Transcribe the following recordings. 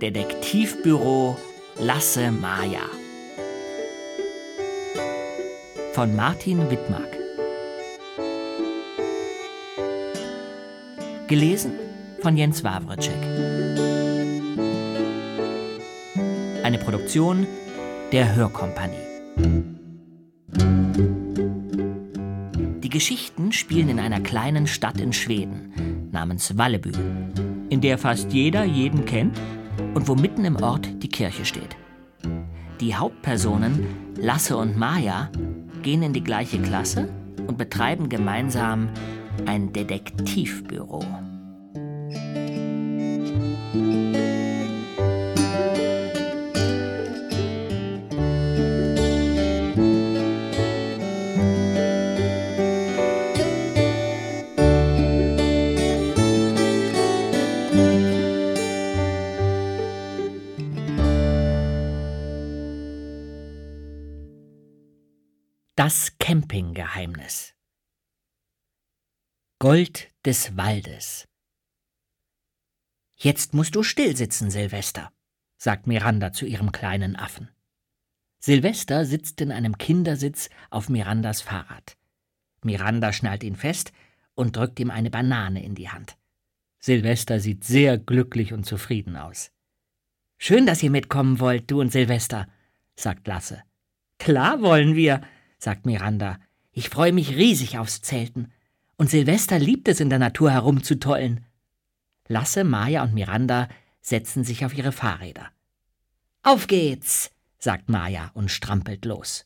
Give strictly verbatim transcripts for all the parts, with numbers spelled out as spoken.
Detektivbüro Lasse Maja von Martin Wittmaack. Gelesen von Jens Wawrczyk. Eine Produktion der Hörkompanie. Die Geschichten spielen in einer kleinen Stadt in Schweden namens Valleby, in der fast jeder jeden kennt und wo mitten im Ort die Kirche steht. Die Hauptpersonen, Lasse und Maja, gehen in die gleiche Klasse und betreiben gemeinsam ein Detektivbüro. Das Campinggeheimnis. Gold des Waldes. »Jetzt musst du still sitzen, Silvester«, sagt Miranda zu ihrem kleinen Affen. Silvester sitzt in einem Kindersitz auf Mirandas Fahrrad. Miranda schnallt ihn fest und drückt ihm eine Banane in die Hand. Silvester sieht sehr glücklich und zufrieden aus. »Schön, dass ihr mitkommen wollt, du und Silvester«, sagt Lasse. »Klar wollen wir«, sagt Miranda. »Ich freue mich riesig aufs Zelten. Und Silvester liebt es, in der Natur herumzutollen.« Lasse, Maja und Miranda setzen sich auf ihre Fahrräder. »Auf geht's«, sagt Maja und strampelt los.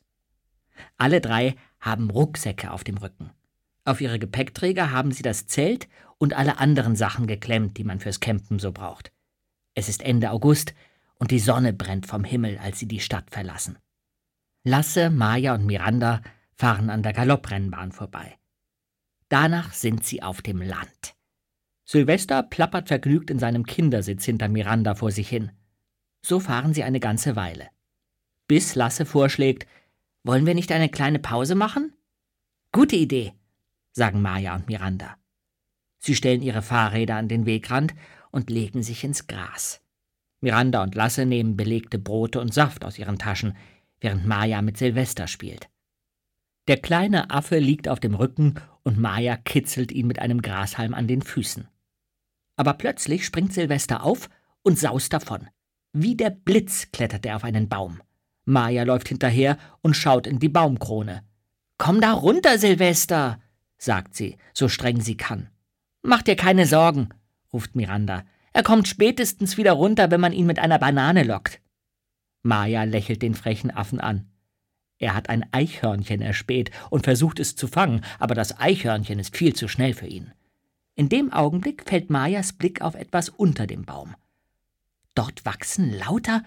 Alle drei haben Rucksäcke auf dem Rücken. Auf ihre Gepäckträger haben sie das Zelt und alle anderen Sachen geklemmt, die man fürs Campen so braucht. Es ist Ende August und die Sonne brennt vom Himmel, als sie die Stadt verlassen. Lasse, Maja und Miranda fahren an der Galopprennbahn vorbei. Danach sind sie auf dem Land. Silvester plappert vergnügt in seinem Kindersitz hinter Miranda vor sich hin. So fahren sie eine ganze Weile. Bis Lasse vorschlägt, »Wollen wir nicht eine kleine Pause machen?« »Gute Idee«, sagen Maja und Miranda. Sie stellen ihre Fahrräder an den Wegrand und legen sich ins Gras. Miranda und Lasse nehmen belegte Brote und Saft aus ihren Taschen, während Maja mit Silvester spielt. Der kleine Affe liegt auf dem Rücken und Maja kitzelt ihn mit einem Grashalm an den Füßen. Aber plötzlich springt Silvester auf und saust davon. Wie der Blitz klettert er auf einen Baum. Maja läuft hinterher und schaut in die Baumkrone. »Komm da runter, Silvester«, sagt sie, so streng sie kann. »Mach dir keine Sorgen«, ruft Miranda. »Er kommt spätestens wieder runter, wenn man ihn mit einer Banane lockt.« Maja lächelt den frechen Affen an. Er hat ein Eichhörnchen erspäht und versucht es zu fangen, aber das Eichhörnchen ist viel zu schnell für ihn. In dem Augenblick fällt Majas Blick auf etwas unter dem Baum. Dort wachsen lauter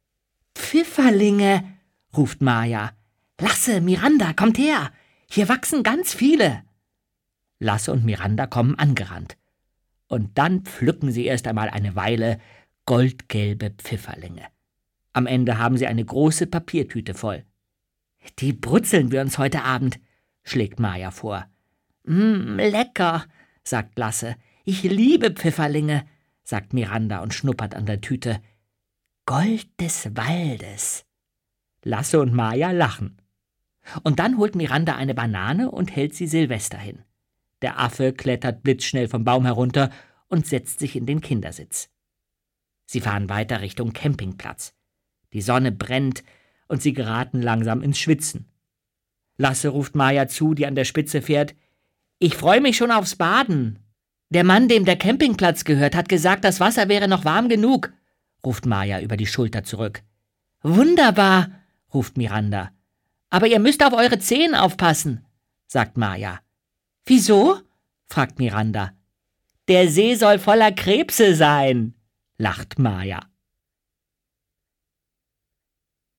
Pfifferlinge, ruft Maja. »Lasse, Miranda, kommt her! Hier wachsen ganz viele!« Lasse und Miranda kommen angerannt. Und dann pflücken sie erst einmal eine Weile goldgelbe Pfifferlinge. Am Ende haben sie eine große Papiertüte voll. »Die brutzeln wir uns heute Abend«, schlägt Maja vor. »Mmm, lecker«, sagt Lasse. »Ich liebe Pfifferlinge«, sagt Miranda und schnuppert an der Tüte. »Gold des Waldes.« Lasse und Maja lachen. Und dann holt Miranda eine Banane und hält sie Silvester hin. Der Affe klettert blitzschnell vom Baum herunter und setzt sich in den Kindersitz. Sie fahren weiter Richtung Campingplatz. Die Sonne brennt und sie geraten langsam ins Schwitzen. Lasse ruft Maja zu, die an der Spitze fährt. »Ich freue mich schon aufs Baden.« »Der Mann, dem der Campingplatz gehört, hat gesagt, das Wasser wäre noch warm genug«, ruft Maja über die Schulter zurück. »Wunderbar«, ruft Miranda. »Aber ihr müsst auf eure Zehen aufpassen«, sagt Maja. »Wieso?«, fragt Miranda. »Der See soll voller Krebse sein«, lacht Maja.